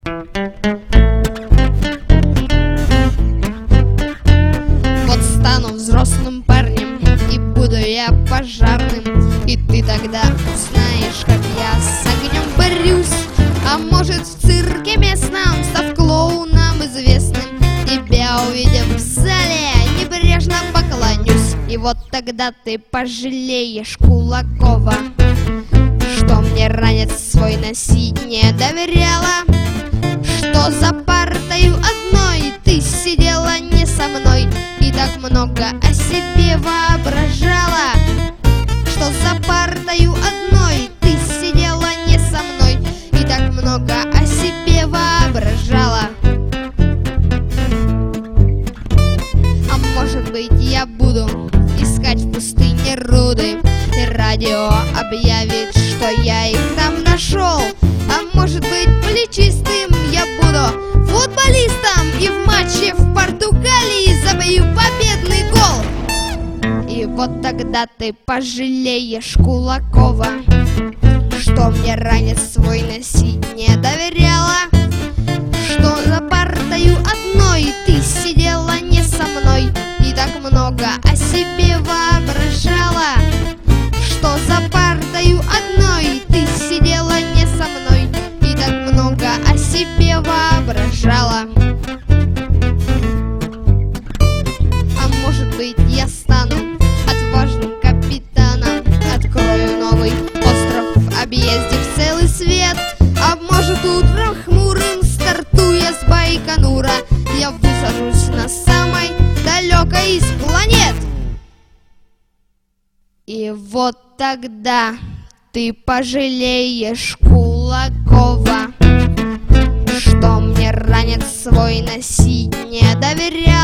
Вот стану взрослым парнем, и буду я пожарным, и ты тогда узнаешь, как я с огнем борюсь. А может, в цирке местном, став клоуном известным, тебя увидев в зале, небрежно поклонюсь. И вот тогда ты пожалеешь Кулакова, что мне ранец свой носить не доверяла, что за партою одной ты сидела не со мной и так много о себе воображала, что за партою одной ты сидела не со мной и так много о себе воображала. А может быть, я буду искать в пустыне руды, и радио объявит, что я их там нашел. А может быть, плечистым я буду футболистом, и в матче в Португалии забью победный гол. И вот тогда ты пожалеешь Кулакова, что мне ранец свой носить не доверяла, что за партою одной ты сидела не со мной и так много о себе воображала, что за партою одной ты сидела не со мной и так много о себе воображала. А может быть, я стану отважным капитаном, открою новый остров, объездив целый свет. А может, утром хмурым, стартуя с Байконура, я высажусь на самой далекой из планет. И вот тогда ты пожалеешь Кулакова, что мне ранец свой носить не доверял.